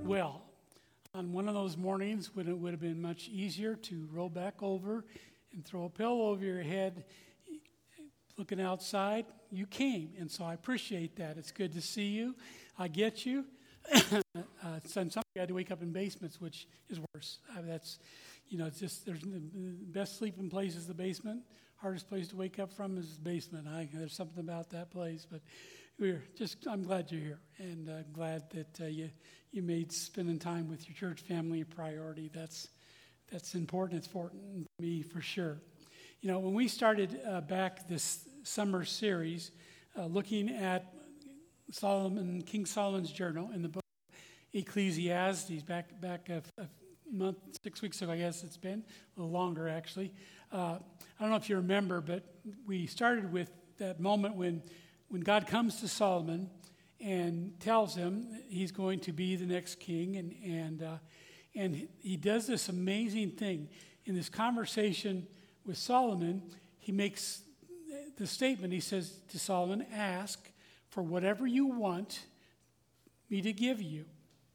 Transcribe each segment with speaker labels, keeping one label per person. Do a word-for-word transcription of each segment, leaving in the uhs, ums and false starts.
Speaker 1: Well, on one of those mornings when it would have been much easier to roll back over and throw a pillow over your head, looking outside, you came. And so I appreciate that. It's good to see you. I get you. uh, some some had to wake up in basements, which is worse. Uh, that's, you know, it's just, there's the best sleeping place is the basement. Hardest place to wake up from is the basement. I, there's something about that place, but we're just, I'm glad you're here, and uh, glad that uh, you you made spending time with your church family a priority. That's that's important. It's important to me for sure. You know, when we started uh, back this summer series, uh, looking at Solomon, King Solomon's journal in the book of Ecclesiastes, back back a, a month, six weeks ago, I guess it's been a little longer actually. Uh, I don't know if you remember, but we started with that moment when. When God comes to Solomon and tells him he's going to be the next king, and and uh, and he does this amazing thing. In this conversation with Solomon, he makes the statement, he says to Solomon, ask for whatever you want me to give you.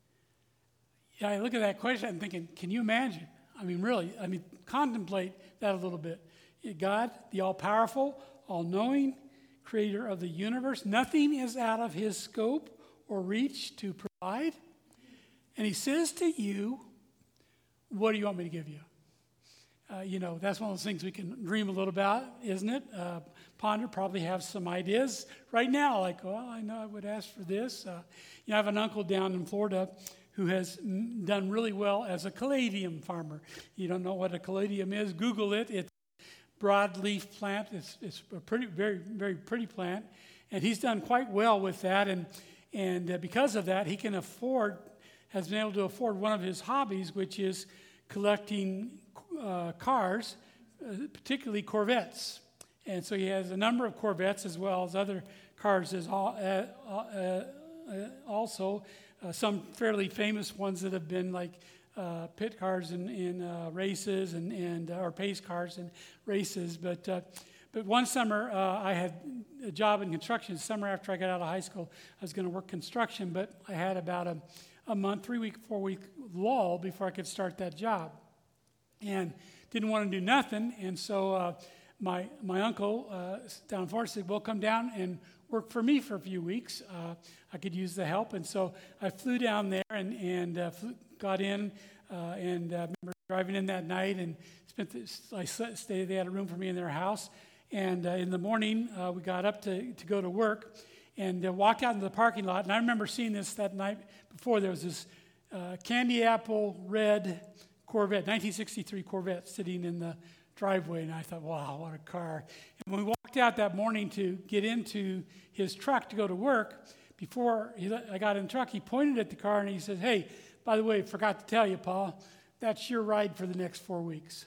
Speaker 1: Yeah, I look at that question, I'm thinking, can you imagine? I mean, really, I mean, contemplate that a little bit. God, the all-powerful, all-knowing, creator of the universe, nothing is out of his scope or reach to provide. And he says to you, what do you want me to give you? Uh, you know, that's one of those things we can dream a little about, isn't it? Uh, ponder, probably have some ideas right now, like, well, I know I would ask for this. Uh, you know, I have an uncle down in Florida who has done really well as a caladium farmer. You don't know what a caladium is, Google it. It's broadleaf plant. It's, it's a pretty, very, very pretty plant, and he's done quite well with that. And and uh, because of that, he can afford, has been able to afford one of his hobbies, which is collecting uh, cars, uh, particularly Corvettes. And so he has a number of Corvettes as well as other cars as all, uh, uh, uh, also uh, some fairly famous ones that have been like. Uh, pit cars in, in uh, races and, and uh, or pace cars in races. But uh, but one summer uh, I had a job in construction. The summer after I got out of high school, I was going to work construction, but I had about a, a month, three week, four week lull before I could start that job. And didn't want to do nothing. And so uh, my my uncle uh, down in Florida said, well, come down and work for me for a few weeks. Uh, I could use the help. And so I flew down there and, and uh, flew, got in uh, and uh, remember driving in that night and spent this, I stayed, they had a room for me in their house. And uh, in the morning, uh, we got up to, to go to work and uh, walked out into the parking lot. And I remember seeing this that night before. There was this uh, candy apple red Corvette, nineteen sixty-three Corvette sitting in the driveway. And I thought, wow, what a car. And when we walked out that morning to get into his truck to go to work, before he, I got in the truck, he pointed at the car and he said, hey, by the way, forgot to tell you, Paul, that's your ride for the next four weeks.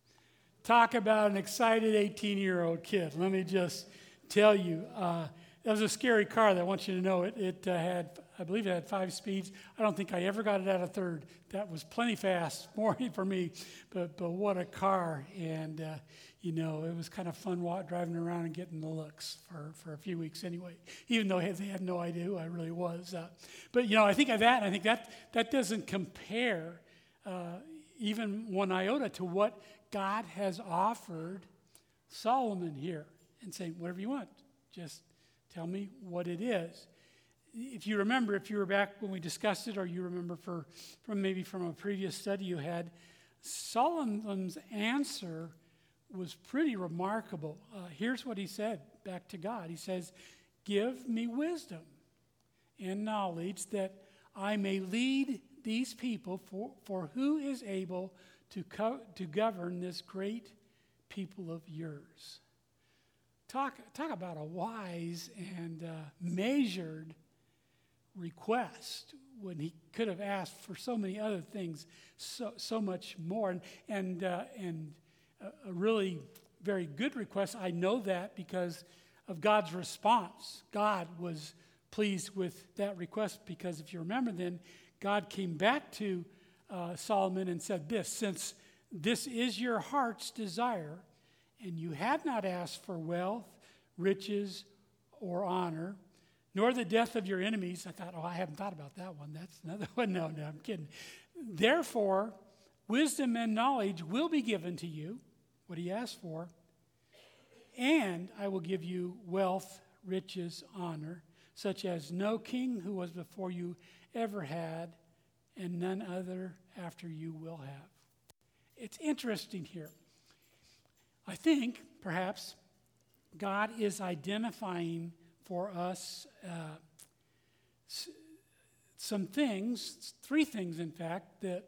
Speaker 1: Talk about an excited eighteen-year-old kid. Let me just tell you, uh, that was a scary car that I want you to know. It, it uh, had, I believe it had five speeds. I don't think I ever got it at a third. That was plenty fast, more for me, but but what a car. And, uh, you know, it was kind of fun walk, driving around and getting the looks for, for a few weeks anyway, even though they had no idea who I really was. Uh, but, you know, I think of that, and I think that, that doesn't compare uh, even one iota to what God has offered Solomon here and saying, whatever you want, just tell me what it is. If you remember, if you were back when we discussed it, or you remember for, from maybe from a previous study you had, Solomon's answer was pretty remarkable. Uh, here's what he said back to God. He says, give me wisdom and knowledge that I may lead these people, for, for who is able to, co- to govern this great people of yours. Talk, talk about a wise and uh, measured request when he could have asked for so many other things, so so much more, and and uh, and a, a really very good request. I know that because of God's response. God was pleased with that request because if you remember, then God came back to uh, Solomon and said this: since this is your heart's desire, and you have not asked for wealth, riches, or honor, nor the death of your enemies. I thought, oh, I haven't thought about that one. That's another one. No, no, I'm kidding. Therefore, wisdom and knowledge will be given to you, what he asked for, and I will give you wealth, riches, honor, such as no king who was before you ever had, and none other after you will have. It's interesting here. I think, perhaps, God is identifying for us uh, s- some things, three things, in fact, that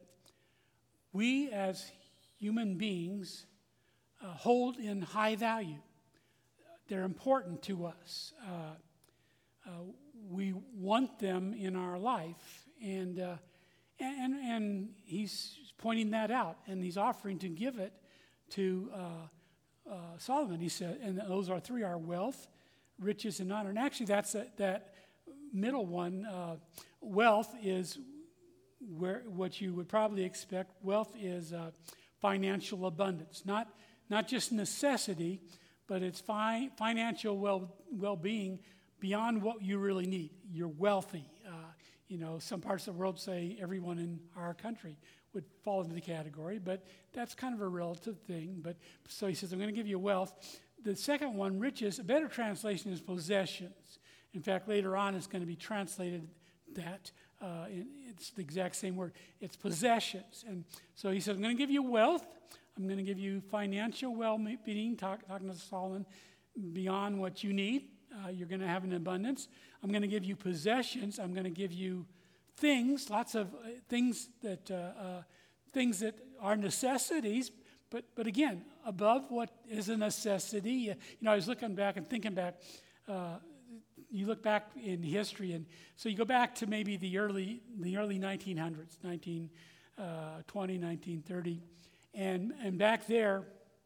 Speaker 1: we as human beings uh, hold in high value. They're important to us. Uh, uh, we want them in our life, and uh, and and he's pointing that out, and he's offering to give it to uh, uh, Solomon. He said, and those are three: are wealth, riches, and honor. And actually, that's a, that middle one. Uh, wealth is where what you would probably expect. Wealth is uh, financial abundance, not not just necessity, but it's fi- financial well well-being beyond what you really need. You're wealthy. Uh, you know, some parts of the world say everyone in our country would fall into the category, but that's kind of a relative thing. But so he says, I'm going to give you wealth. The second one, riches, a better translation is possessions. In fact, later on it's going to be translated that. Uh, in, it's the exact same word. It's possessions. And so he says, I'm going to give you wealth. I'm going to give you financial well-being, talk, talking to Solomon, beyond what you need. Uh, you're going to have an abundance. I'm going to give you possessions. I'm going to give you things, lots of uh, things that uh, uh, things that are necessities. But but again, above what is a necessity. You know, I was looking back and thinking back. Uh, you look back in history, and so you go back to maybe the early the early nineteen hundreds, nineteen twenty, nineteen thirty, and and back there,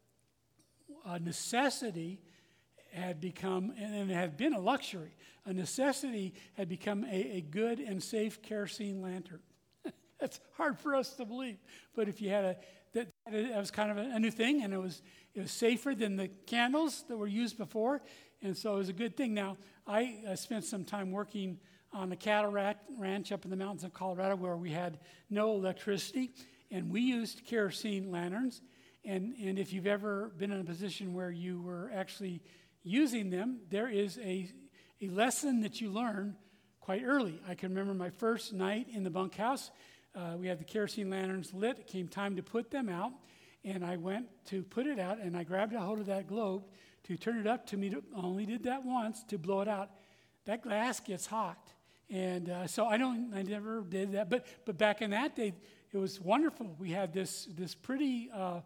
Speaker 1: a necessity had become, and it had been a luxury, a necessity had become a, a good and safe kerosene lantern. That's hard for us to believe, but if you had a, that, that was kind of a, a new thing, and it was it was safer than the candles that were used before, and so it was a good thing. Now, I uh, spent some time working on a cattle rat, ranch up in the mountains of Colorado where we had no electricity, and we used kerosene lanterns, and, and if you've ever been in a position where you were actually using them, there is a, a lesson that you learn quite early. I can remember my first night in the bunkhouse. Uh, we had the kerosene lanterns lit. It came time to put them out, and I went to put it out, and I grabbed a hold of that globe to turn it up to me. To, only did that once to blow it out. That glass gets hot, and uh, so I don't. I never did that. But but back in that day, it was wonderful. We had this this pretty uh,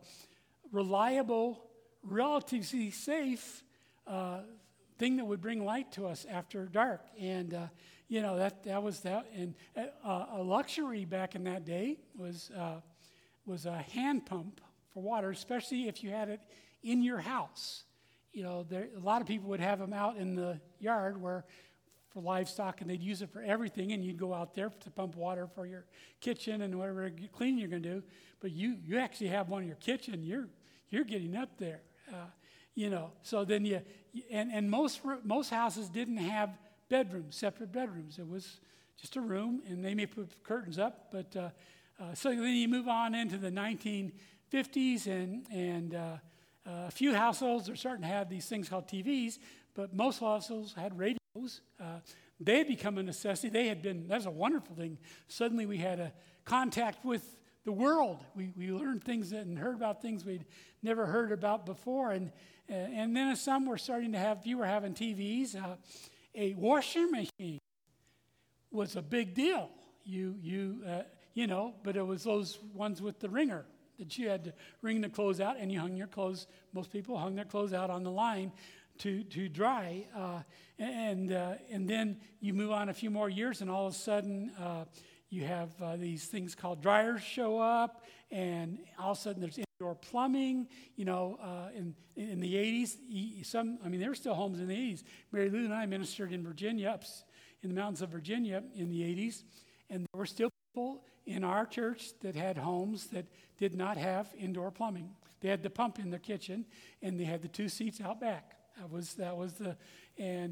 Speaker 1: reliable, relatively safe Uh, thing that would bring light to us after dark. And, uh, you know, that that was that. And uh, a luxury back in that day was uh, was a hand pump for water, especially if you had it in your house. You know, there, a lot of people would have them out in the yard where for livestock, and they'd use it for everything, and you'd go out there to pump water for your kitchen and whatever cleaning you're going to do. But you you actually have one in your kitchen. You're you're getting up there. Uh, You know, so then you, and, and most most houses didn't have bedrooms, separate bedrooms. It was just a room, and they may put curtains up. But uh, uh, so then you move on into the nineteen fifties, and and uh, uh, a few households are starting to have these things called T Vs, but most households had radios. Uh, they had become a necessity. They had been, that's a wonderful thing. Suddenly we had a contact with the world. We we learned things and heard about things we'd never heard about before, and uh, and then some were starting to have. Few were having T Vs. Uh, a washing machine was a big deal. You you uh, you know, but it was those ones with the wringer that you had to wring the clothes out, and you hung your clothes. Most people hung their clothes out on the line to to dry, uh, and uh, and then you move on a few more years, and all of a sudden. Uh, You have uh, these things called dryers show up, and all of a sudden there's indoor plumbing. You know, uh, in in the eighties, some I mean there were still homes in the eighties. Mary Lou and I ministered in Virginia, up in the mountains of Virginia in the eighties, and there were still people in our church that had homes that did not have indoor plumbing. They had the pump in their kitchen, and they had the two seats out back. That was that was the and uh,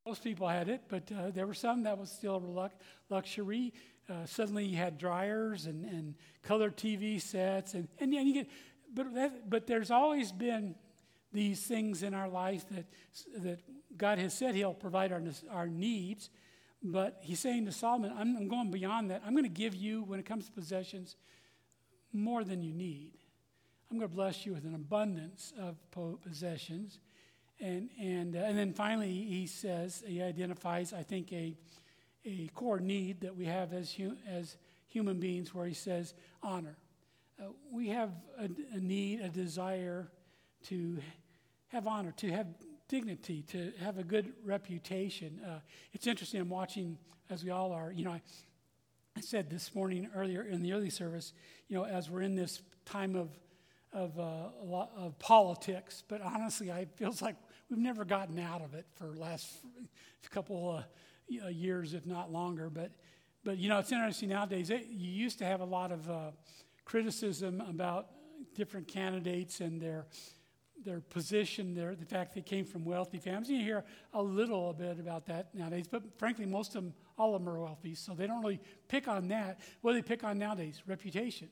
Speaker 1: Most people had it, but uh, there were some that was still lux- luxury. Uh, suddenly you had dryers and, and color T V sets, and, and, and you get, but that, but there's always been these things in our life that that God has said He'll provide our our needs, but He's saying to Solomon, I'm, I'm going beyond that. I'm going to give you, when it comes to possessions, more than you need. I'm going to bless you with an abundance of possessions. And and uh, and then finally he says, he identifies, I think, a a core need that we have as hu- as human beings, where he says honor. Uh, we have a, a need, a desire to have honor, to have dignity, to have a good reputation. Uh, it's interesting. I'm watching, as we all are. You know, I, I said this morning earlier in the early service. You know, as we're in this time of of uh, a lot of politics, but honestly, I it feels like we've never gotten out of it for the last couple of years, if not longer. But, but you know, it's interesting nowadays. It, you used to have a lot of uh, criticism about different candidates and their their position, their the fact they came from wealthy families. You hear a little bit about that nowadays, but frankly, most of them, all of them are wealthy, so they don't really pick on that. What do they pick on nowadays? Reputation.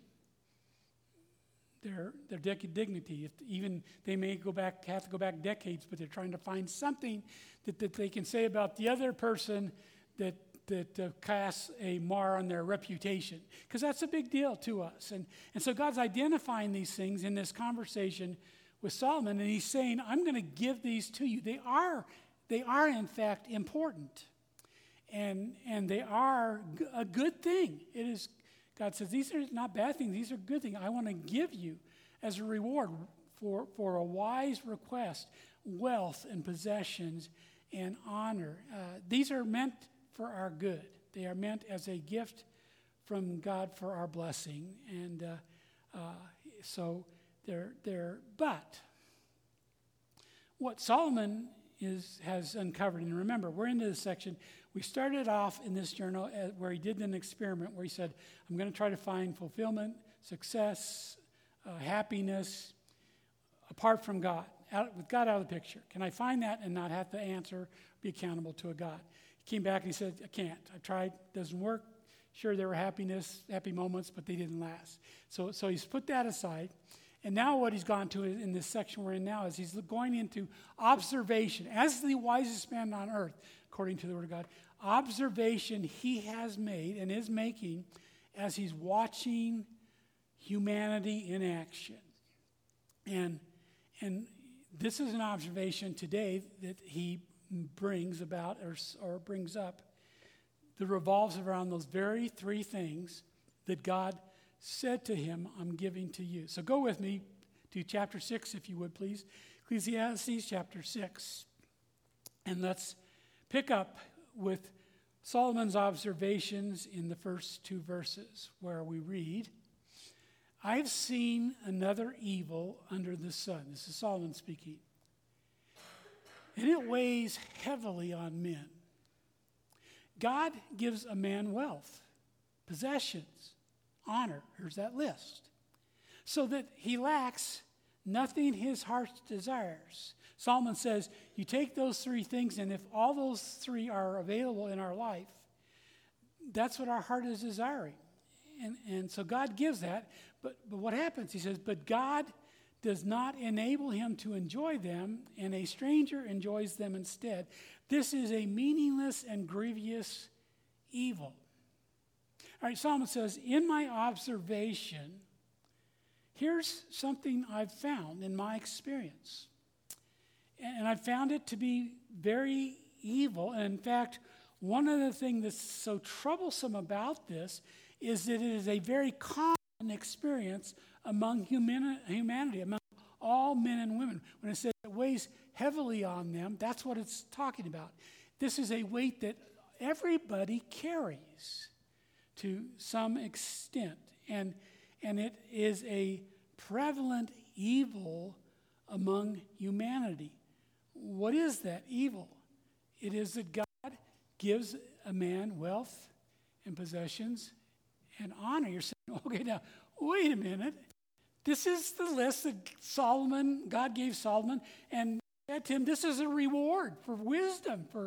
Speaker 1: Their their dignity. If even they may go back, have to go back decades, but they're trying to find something that, that they can say about the other person that that uh, casts a mar on their reputation, because that's a big deal to us. And and so God's identifying these things in this conversation with Solomon, and He's saying, "I'm going to give these to you. They are they are in fact important, and and they are g- a good thing. It is." God says, these are not bad things. These are good things. I want to give you as a reward for, for a wise request, wealth and possessions and honor. Uh, these are meant for our good. They are meant as a gift from God for our blessing. And uh, uh, so they're, they're, but what Solomon is has uncovered, and remember, we're into this section. We started off in this journal where he did an experiment where he said, I'm going to try to find fulfillment, success, uh, happiness apart from God, out, with God out of the picture. Can I find that and not have to answer, be accountable to a God? He came back and he said, I can't. I tried, doesn't work. Sure, there were happiness, happy moments, but they didn't last. So, so he's put that aside. And now what he's gone to in this section we're in now is he's going into observation. As the wisest man on earth, according to the Word of God, observation he has made and is making as he's watching humanity in action. And, and this is an observation today that he brings about or, or brings up that revolves around those very three things that God said to him, I'm giving to you. So go with me to chapter six, if you would, please. Ecclesiastes chapter six. And let's pick up with Solomon's observations in the first two verses, where we read, I've seen another evil under the sun. This is Solomon speaking. And it weighs heavily on men. God gives a man wealth, possessions, honor. Here's that list. So that he lacks nothing his heart desires. Solomon says, you take those three things, and if all those three are available in our life, that's what our heart is desiring. And, and so God gives that. But, but what happens? He says, but God does not enable him to enjoy them, and a stranger enjoys them instead. This is a meaningless and grievous evil. All right, Solomon says, in my observation, here's something I've found in my experience. And I've found it to be very evil. And in fact, one of the things that's so troublesome about this is that it is a very common experience among human, humanity, among all men and women. When it says it weighs heavily on them, that's what it's talking about. This is a weight that everybody carries to some extent. And, and it is a prevalent evil among humanity. What is that evil? It is that God gives a man wealth and possessions and honor. You're saying, okay, now, wait a minute. This is the list that Solomon, God gave Solomon, and said to him, this is a reward for wisdom, for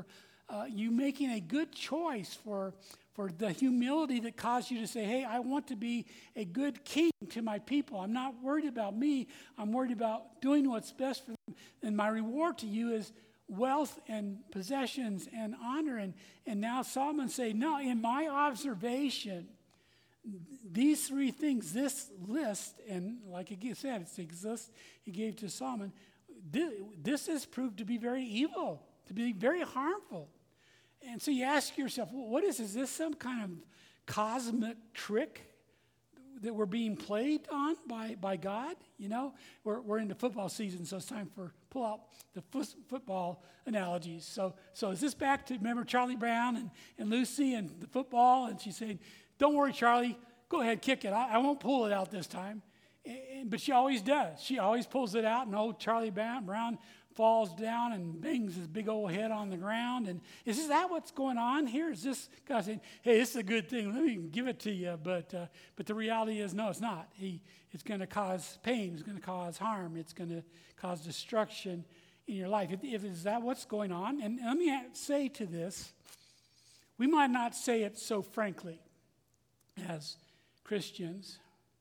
Speaker 1: uh, you making a good choice for, for the humility that caused you to say, hey, I want to be a good king to my people. I'm not worried about me. I'm worried about doing what's best for them. And my reward to you is wealth and possessions and honor. And, and now Solomon say, no, in my observation, these three things, this list, and like he said, it's the list he gave to Solomon, this, this has proved to be very evil, to be very harmful. And so you ask yourself, well, what is this? Is this some kind of cosmic trick that we're being played on by, by God? You know, we're, we're into football season, so it's time for pull out the fo- football analogies. So so is this back to, remember Charlie Brown and, and Lucy and the football? And she's saying, don't worry, Charlie, go ahead, kick it. I, I won't pull it out this time. And, and, but she always does. She always pulls it out, and old Charlie Brown, Brown falls down and bangs his big old head on the ground. And is this, that what's going on here? Is this God saying, hey, this is a good thing. Let me give it to you. But uh, but the reality is, no, it's not. He, it's going to cause pain. It's going to cause harm. It's going to cause destruction in your life. If, if is that what's going on? And, and let me say to this, we might not say it so frankly as Christians,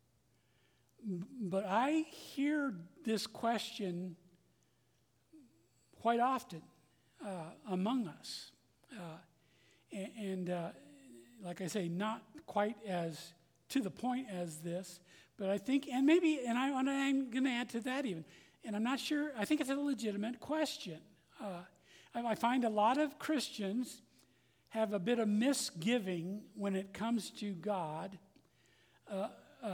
Speaker 1: but I hear this question quite often uh, among us. Uh, and and uh, like I say, not quite as to the point as this, but I think, and maybe, and, I, and I'm going to add to that even, and I'm not sure, I think it's a legitimate question. Uh, I, I find a lot of Christians have a bit of misgiving when it comes to God uh, uh,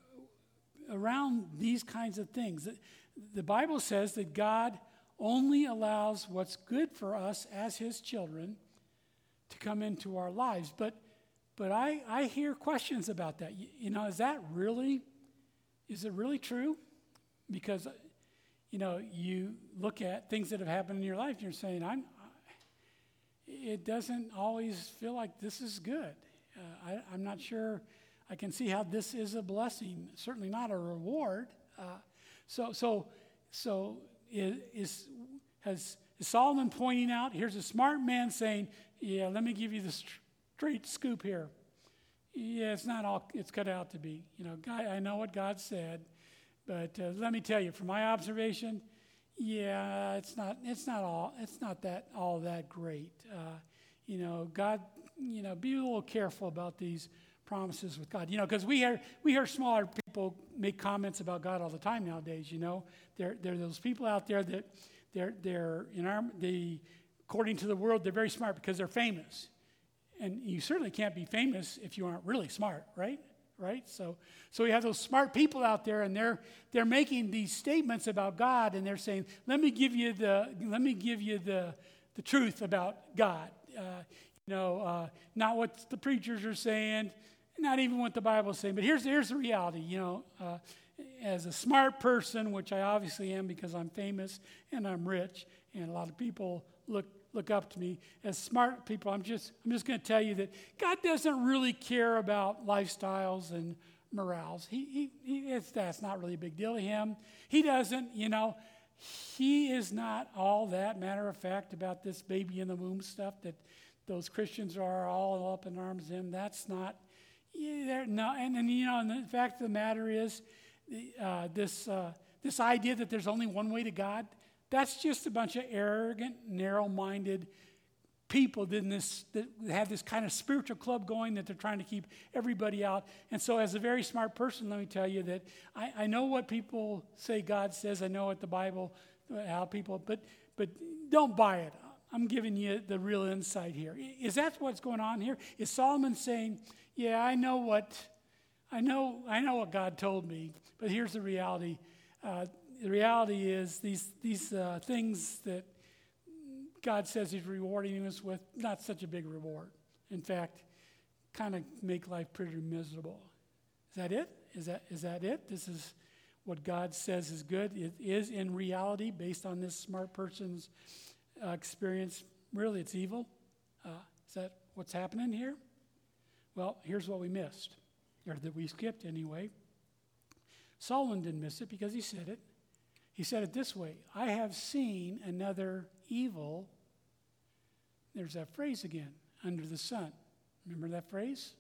Speaker 1: around these kinds of things. The, the Bible says that God only allows what's good for us as his children to come into our lives. But but I, I hear questions about that. You, you know, is that really, is it really true? Because, you know, you look at things that have happened in your life and you're saying, I'm, it doesn't always feel like this is good. Uh, I, I'm not sure I can see how this is a blessing, certainly not a reward. Uh, so, so, so is, is, has, is Solomon pointing out, here's a smart man saying, yeah, let me give you the straight scoop here. Yeah, it's not all it's cut out to be. You know, God, I know what God said, but uh, let me tell you, from my observation, yeah, it's not. It's not all. It's not that all that great. Uh, you know, God. You know, be a little careful about these promises with God. You know, because we hear we hear smaller people make comments about God all the time nowadays. You know, there there are those people out there that they're they're in our they according to the world they're very smart because they're famous, and you certainly can't be famous if you aren't really smart, right? Right? So so we have those smart people out there, and they're they're making these statements about God, and they're saying, let me give you the let me give you the the truth about God. Uh, you know, uh, not what the preachers are saying, not even what the Bible's saying, but here's here's the reality. You know, uh, as a smart person, which I obviously am because I'm famous and I'm rich, and a lot of people look look up to me as smart people. I'm just I'm just going to tell you that God doesn't really care about lifestyles and morals. He he, he it's, that's not really a big deal to him. He doesn't, you know, he is not all that matter of fact about this baby in the womb stuff that those Christians are all up in arms in. That's not, yeah, no, and, and you know, and the fact of the matter is, uh, this uh, this idea that there's only one way to God. That's just a bunch of arrogant, narrow-minded people that, this, that have this kind of spiritual club going that they're trying to keep everybody out. And so as a very smart person, let me tell you that I, I know what people say God says. I know what the Bible, how people, but but don't buy it. I'm giving you the real insight here. Is that what's going on here? Is Solomon saying, yeah, I know what, I know, I know what God told me, but here's the reality. Uh, The reality is these these uh, things that God says he's rewarding us with, not such a big reward. In fact, kind of make life pretty miserable. Is that it? Is that is that it? This is what God says is good. It is in reality, based on this smart person's uh, experience, really it's evil. Uh, is that what's happening here? Well, here's what we missed, or that we skipped anyway. Solomon didn't miss it because he said it. He said it this way, I have seen another evil There's that phrase again, under the sun. Remember that phrase?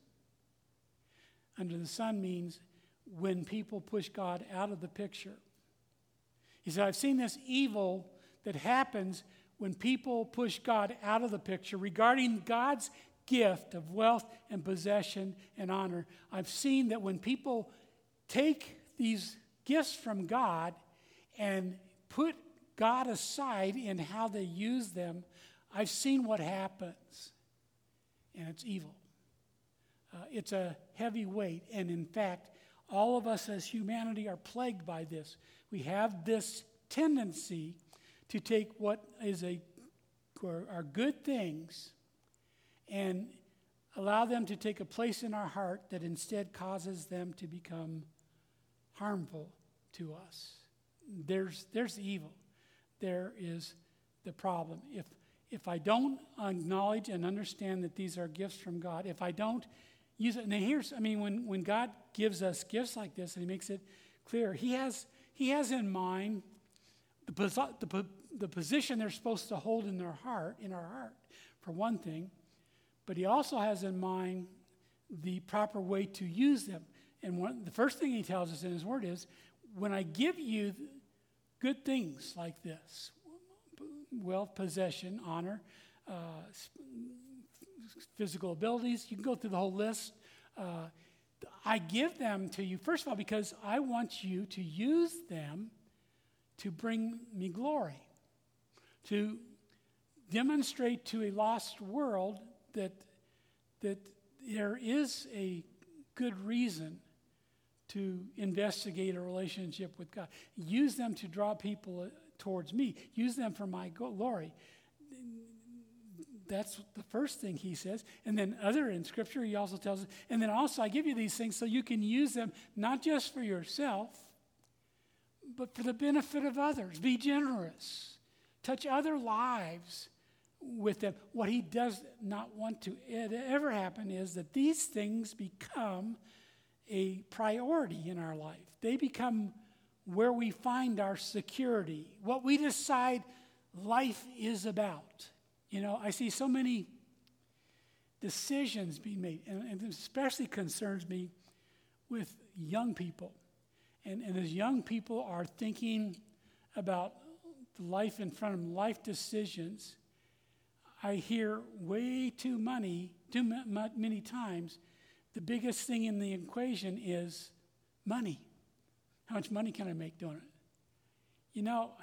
Speaker 1: Under the sun means when people push God out of the picture. He said, I've seen this evil that happens when people push God out of the picture regarding God's gift of wealth and possession and honor. I've seen that when people take these gifts from God and put God aside in how they use them, I've seen what happens. And it's evil. Uh, it's a heavy weight. And in fact, all of us as humanity are plagued by this. We have this tendency to take what is a are good things and allow them to take a place in our heart that instead causes them to become harmful to us. There's there's the evil. There is the problem. If if I don't acknowledge and understand that these are gifts from God, if I don't use it, and here's, I mean, when, when God gives us gifts like this and he makes it clear, he has he has in mind the, the, the position they're supposed to hold in their heart, in our heart, for one thing, but he also has in mind the proper way to use them. And one, the first thing he tells us in his word is, when I give you good things like this, wealth, possession, honor, uh, physical abilities, you can go through the whole list. Uh, I give them to you, first of all, because I want you to use them to bring me glory, to demonstrate to a lost world that, that there is a good reason to investigate a relationship with God. Use them to draw people towards me. Use them for my glory. That's the first thing he says. And then other in Scripture, he also tells us, and then also I give you these things so you can use them not just for yourself, but for the benefit of others. Be generous. Touch other lives with them. What he does not want to ever happen is that these things become a priority in our life. They become where we find our security, what we decide life is about. You know, I see so many decisions being made, and, and it especially concerns me with young people. And, and as young people are thinking about the life in front of them, life decisions, I hear way too many, too many times, the biggest thing in the equation is money. How much money can I make doing it? You know,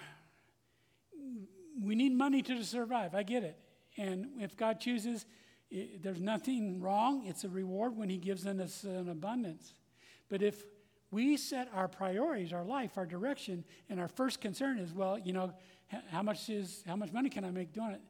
Speaker 1: we need money to survive. I get it. And if God chooses, it, there's nothing wrong. It's a reward when he gives us an abundance. But if we set our priorities, our life, our direction, and our first concern is, well, you know, how much is how much money can I make doing it?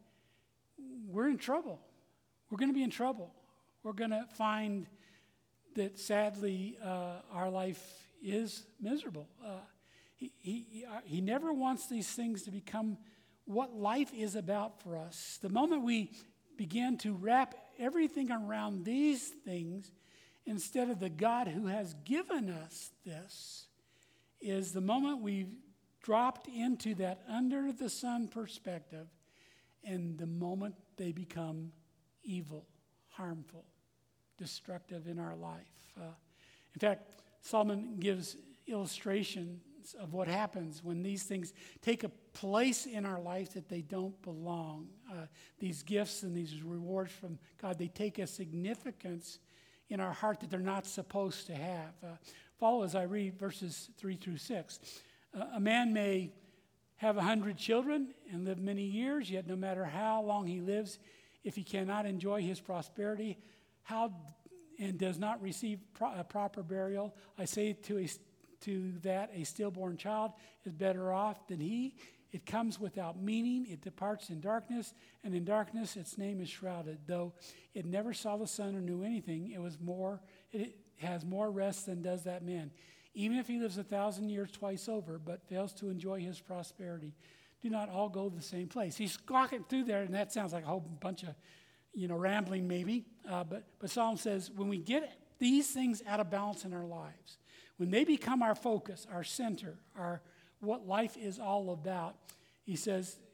Speaker 1: We're in trouble. We're going to be in trouble. We're going to find that sadly uh, our life is miserable. Uh, he, he, he never wants these things to become what life is about for us. The moment we begin to wrap everything around these things instead of the God who has given us this, is the moment we've dropped into that under the sun perspective, and the moment they become evil, harmful, destructive in our life. Uh, in fact, Solomon gives illustrations of what happens when these things take a place in our life that they don't belong. Uh, these gifts and these rewards from God, they take a significance in our heart that they're not supposed to have. Uh, follow as I read verses three through six. Uh, a man may have a hundred children and live many years, yet no matter how long he lives, if he cannot enjoy his prosperity, how and does not receive pro- a proper burial, I say to a, to that a stillborn child is better off than he. It comes without meaning. It departs in darkness, and in darkness its name is shrouded. Though it never saw the sun or knew anything, it was more. It has more rest than does that man. Even if he lives a thousand years twice over, but fails to enjoy his prosperity, do not all go to the same place. He's walking through there, and that sounds like a whole bunch of, you know, rambling maybe. Uh, but, but Solomon says, when we get these things out of balance in our lives, when they become our focus, our center, our what life is all about, he says,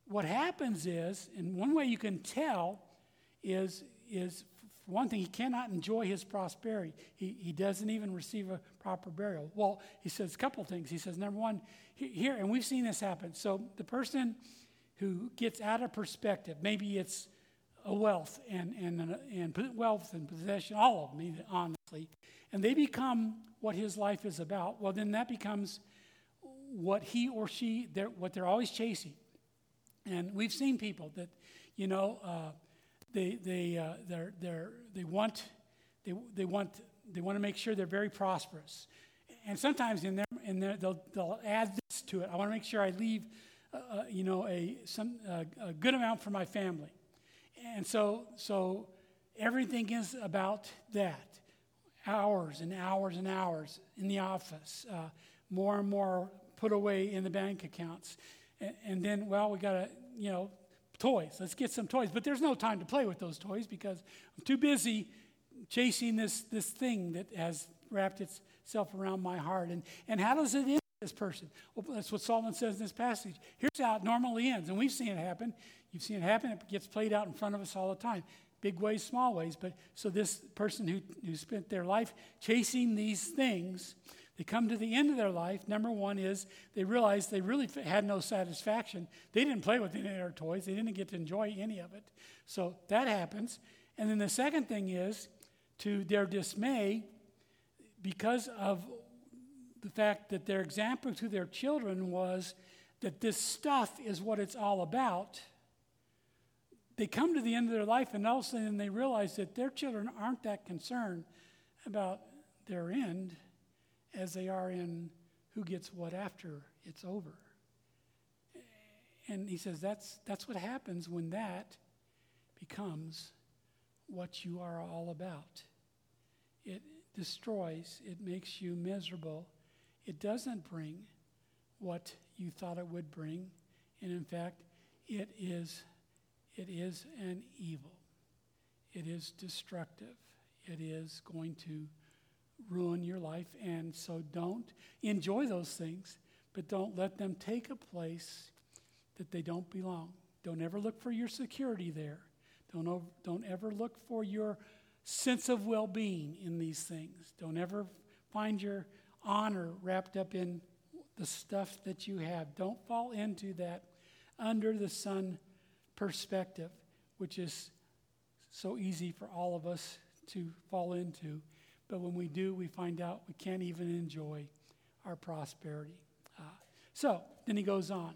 Speaker 1: what happens is, and one way you can tell is, is for one thing, he cannot enjoy his prosperity. He, he doesn't even receive a proper burial. Well, he says a couple things. He says, number one, here, and we've seen this happen. So the person who gets out of perspective, maybe it's a wealth and, and, and wealth and possession, all of them, even, honestly, and they become what his life is about, well, then that becomes what he or she, they're, what they're always chasing. And we've seen people that, you know, uh, they they uh, they're they're they want they they want they want to make sure they're very prosperous, and sometimes in their in their they'll they'll add this to it. I want to make sure I leave, uh, uh, you know, a some uh, a good amount for my family, and so so everything is about that. Hours and hours and hours in the office, uh, more and more put away in the bank accounts. And, and then, well, we got to, you know, toys. Let's get some toys. But there's no time to play with those toys because I'm too busy chasing this, this thing that has wrapped itself around my heart. And, and how does it end this person? Well, that's what Solomon says in this passage. Here's how it normally ends. And we've seen it happen. You've seen it happen. It gets played out in front of us all the time. Big ways, small ways. But so this person who, who spent their life chasing these things, they come to the end of their life. Number one is they realize they really had no satisfaction. They didn't play with any of their toys. They didn't get to enjoy any of it. So that happens. And then the second thing is, to their dismay, because of the fact that their example to their children was that this stuff is what it's all about, they come to the end of their life, and all of a sudden they realize that their children aren't that concerned about their end as they are in who gets what after it's over. And he says that's that's what happens when that becomes what you are all about. It destroys, it makes you miserable. It doesn't bring what you thought it would bring. And in fact, it is It is an evil. It is destructive. It is going to ruin your life. And so don't enjoy those things, but don't let them take a place that they don't belong. Don't ever look for your security there. Don't, over, don't ever look for your sense of well-being in these things. Don't ever find your honor wrapped up in the stuff that you have. Don't fall into that under the sun perspective, which is so easy for all of us to fall into. But when we do, we find out we can't even enjoy our prosperity. Uh, so, then he goes on.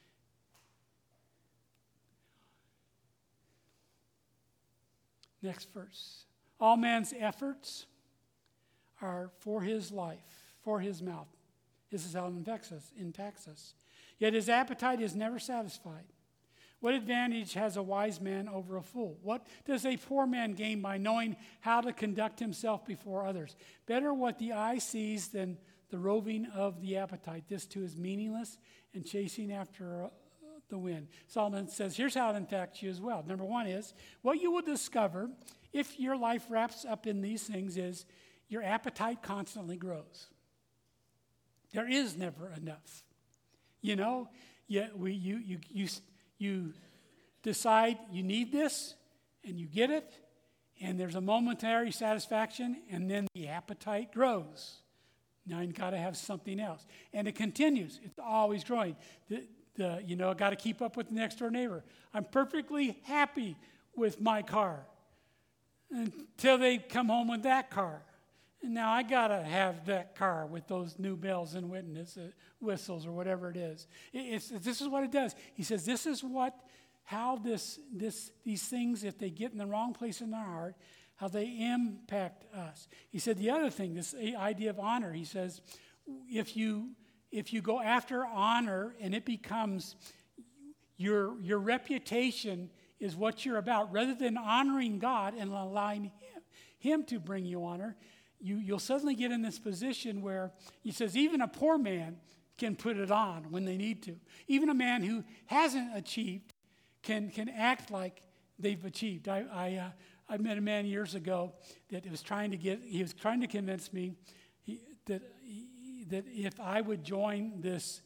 Speaker 1: Next verse. All man's efforts are for his life, for his mouth. This is how it impacts us, impacts us. Yet his appetite is never satisfied. What advantage has a wise man over a fool? What does a poor man gain by knowing how to conduct himself before others? Better what the eye sees than the roving of the appetite. This too is meaningless and chasing after uh, the wind. Solomon says, here's how it impacts you as well. Number one is, what you will discover if your life wraps up in these things is your appetite constantly grows. There is never enough. You know, yet we you you you You decide you need this, and you get it, and there's a momentary satisfaction, and then the appetite grows. Now you've got to have something else. And it continues. It's always growing. The, the, you know, I've got to keep up with the next door neighbor. I'm perfectly happy with my car until they come home with that car. And now I got to have that car with those new bells and witness, uh, whistles or whatever it is. It, it's, this is what it does. He says this is what, how this, this, these things, if they get in the wrong place in our heart, how they impact us. He said the other thing, this idea of honor, he says, if you, if you go after honor and it becomes your, your reputation is what you're about, rather than honoring God and allowing him, him to bring you honor, You, you'll suddenly get in this position where he says even a poor man can put it on when they need to. Even a man who hasn't achieved can, can act like they've achieved. I, I, uh, I met a man years ago that was trying to get, he was trying to convince me he, that, he, that if I would join this,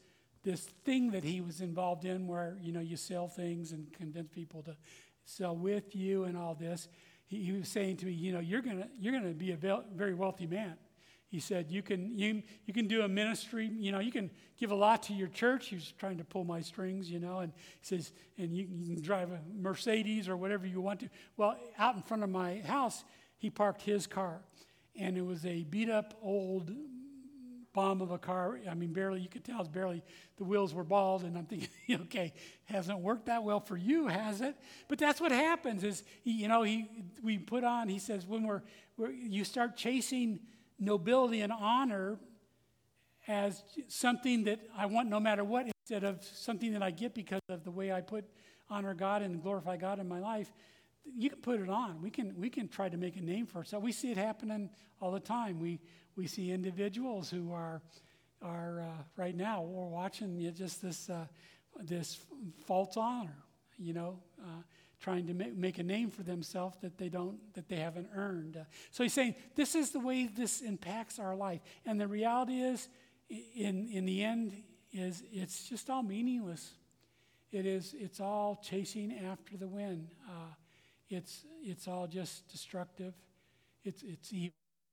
Speaker 1: this thing that he was involved in where, you know, you sell things and convince people to sell with you and all this. He, he was saying to me, you know, you're going to you're gonna be a vel- very wealthy man. He said, you can you you can do a ministry, you know, you can give a lot to your church. He was trying to pull my strings, you know, and he says, and you, you can drive a Mercedes or whatever you want to. Well, out in front of my house, he parked his car, and it was a beat-up old bomb of a car. I mean, barely, you could tell it's barely, the wheels were bald, and I'm thinking, okay, hasn't worked that well for you, has it? But that's what happens is, he, you know, he we put on, he says, when we're, we're you start chasing nobility and honor as something that I want no matter what, instead of something that I get because of the way I put honor God and glorify God in my life, you can put it on. We can we can try to make a name for ourselves. We see it happening all the time. We we see individuals who are are uh, right now we're watching you just this uh, this false honor, you know, uh, trying to make, make a name for themselves that they don't that they haven't earned. Uh, so he's saying this is the way this impacts our life, and the reality is, in in the end, is it's just all meaningless. It is it's all chasing after the wind. Uh, It's it's all just destructive. It's it's evil.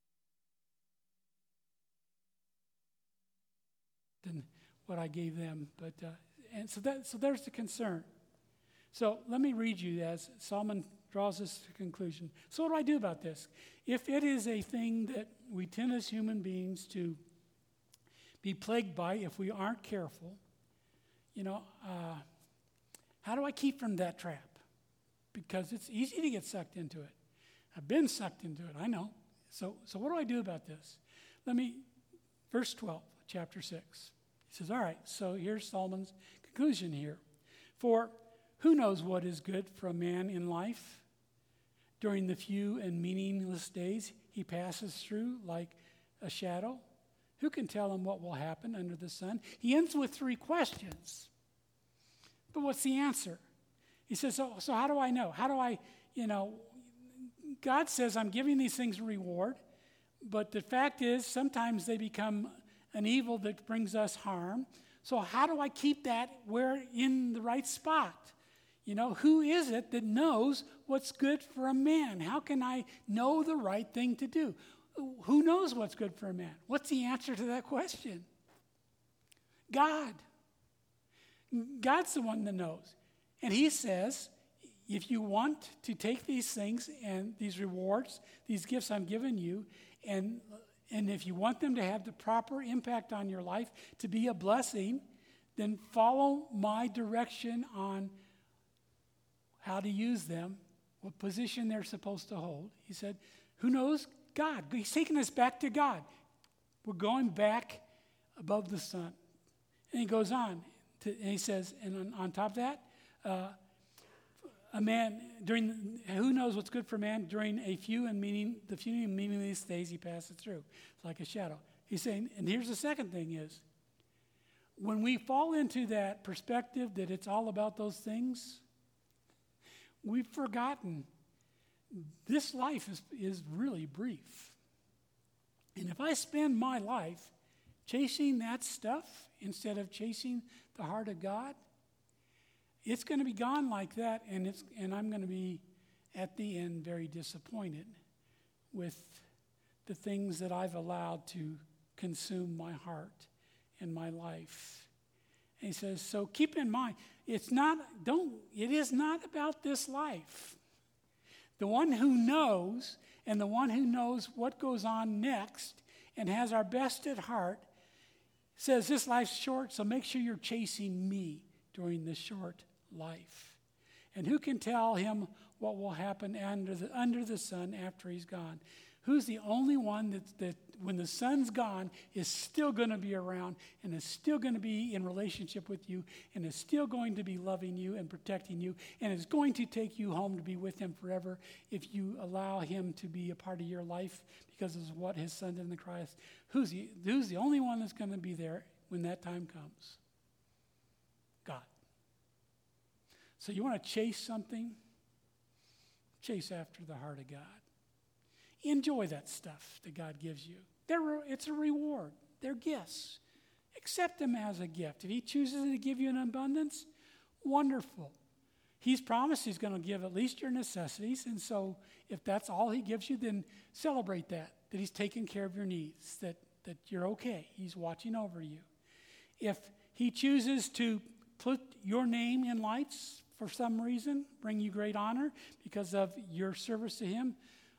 Speaker 1: Than what I gave them, but uh, and so that so there's the concern. So let me read you as Solomon draws this to conclusion. So what do I do about this? If it is a thing that we tend as human beings to be plagued by, if we aren't careful, you know, uh, how do I keep from that trap? Because it's easy to get sucked into it. I've been sucked into it, I know. So so what do I do about this? Let me, verse twelve, chapter six. He says, all right, so here's Solomon's conclusion here. For who knows what is good for a man in life during the few and meaningless days he passes through like a shadow? Who can tell him what will happen under the sun? He ends with three questions. But what's the answer? He says, so, so how do I know? How do I, you know, God says I'm giving these things a reward, but the fact is sometimes they become an evil that brings us harm. So how do I keep that where in the right spot? You know, who is it that knows what's good for a man? How can I know the right thing to do? Who knows what's good for a man? What's the answer to that question? God. God's the one that knows. And he says, if you want to take these things and these rewards, these gifts I'm giving you, and, and if you want them to have the proper impact on your life, to be a blessing, then follow my direction on how to use them, what position they're supposed to hold. He said, who knows? God. He's taking us back to God. We're going back above the sun. And he goes on, to, and he says, and on, on top of that, Uh, a man during the, who knows what's good for man during a few and meaning the few and meaningless days he passes through. It's like a shadow. He's saying, and here's the second thing is, when we fall into that perspective that it's all about those things, we've forgotten this life is is really brief. And if I spend my life chasing that stuff instead of chasing the heart of God, it's going to be gone like that, and it's and I'm going to be, at the end, very disappointed with the things that I've allowed to consume my heart and my life. And he says, so keep in mind, it's not, don't, it is not about this life. The one who knows, and the one who knows what goes on next, and has our best at heart, says this life's short, so make sure you're chasing me during this short life. And who can tell him what will happen under the, under the sun after he's gone? Who's the only one that, that when the sun's gone is still going to be around and is still going to be in relationship with you and is still going to be loving you and protecting you and is going to take you home to be with him forever if you allow him to be a part of your life because of what his son did in the Christ? Who's the, who's the only one that's going to be there when that time comes? God. So you want to chase something? Chase after the heart of God. Enjoy that stuff that God gives you. They're, it's a reward. They're gifts. accept him as a gift. If he chooses to give you an abundance, wonderful. He's promised he's going to give at least your necessities, and so if that's all he gives you, then celebrate that, that he's taking care of your needs, that, that you're okay. He's watching over you. If he chooses to put your name in lights for some reason, bring you great honor because of your service to him,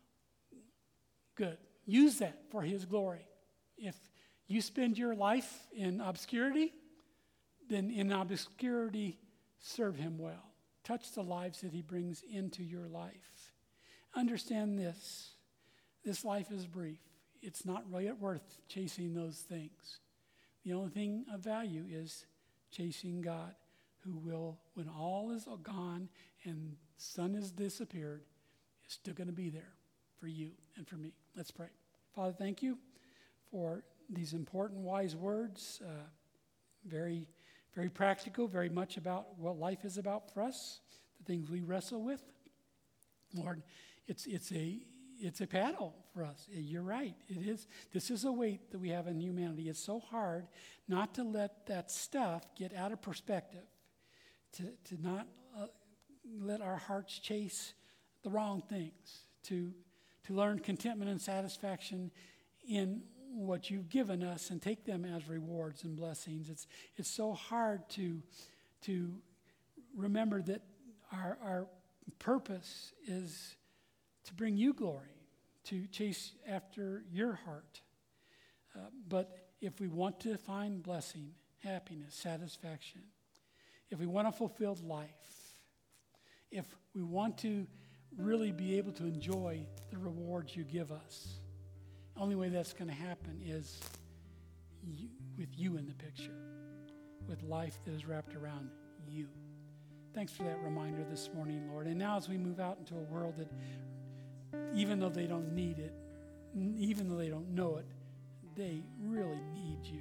Speaker 1: good. Use that for his glory. If you spend your life in obscurity, then in obscurity, serve him well. Touch the lives that he brings into your life. Understand this. This life is brief. It's not really worth chasing those things. The only thing of value is chasing God, who will, when all is gone and sun has disappeared, is still going to be there for you and for me. Let's pray. Father, thank you for these important, wise words. Uh, very, very practical, very much about what life is about for us, the things we wrestle with. Lord, it's it's a it's a battle for us. You're right. It is. This is a weight that we have in humanity. It's so hard not to let that stuff get out of perspective, to to not uh, let our hearts chase the wrong things, to to learn contentment and satisfaction in what you've given us and take them as rewards and blessings. It's it's so hard to to remember that our our purpose is to bring you glory, to chase after your heart. Uh, but if we want to find blessing, happiness, satisfaction, if we want a fulfilled life, if we want to really be able to enjoy the rewards you give us, the only way that's going to happen is you, with you in the picture, with life that is wrapped around you. Thanks for that reminder this morning, Lord. And now as we move out into a world that, even though they don't need it, even though they don't know it, they really need you.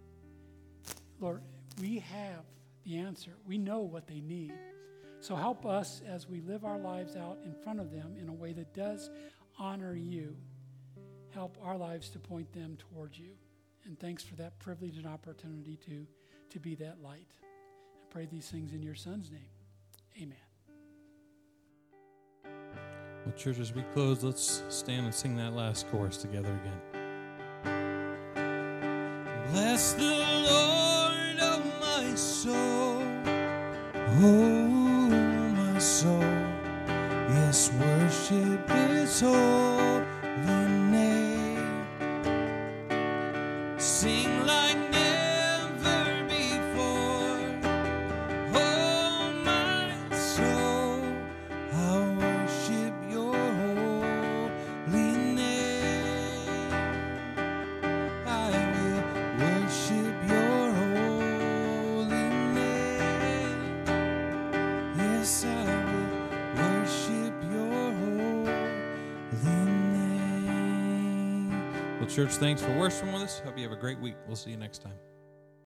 Speaker 1: Lord, we have the answer. We know what they need. So help us as we live our lives out in front of them in a way that does honor you. Help our lives to point them towards you. And thanks for that privilege and opportunity to, to be that light. I pray these things in your Son's name. Amen.
Speaker 2: Well, church, as we close, let's stand and sing that last chorus together again. Bless the Lord, oh my soul, oh my soul, yes, worship his holy name. Sing like never before, oh my soul, I worship your holy name. I will worship your holy name. Yes, I will worship your holy name. Well, church, thanks for worshiping with us. Hope you have a great week. We'll see you next time.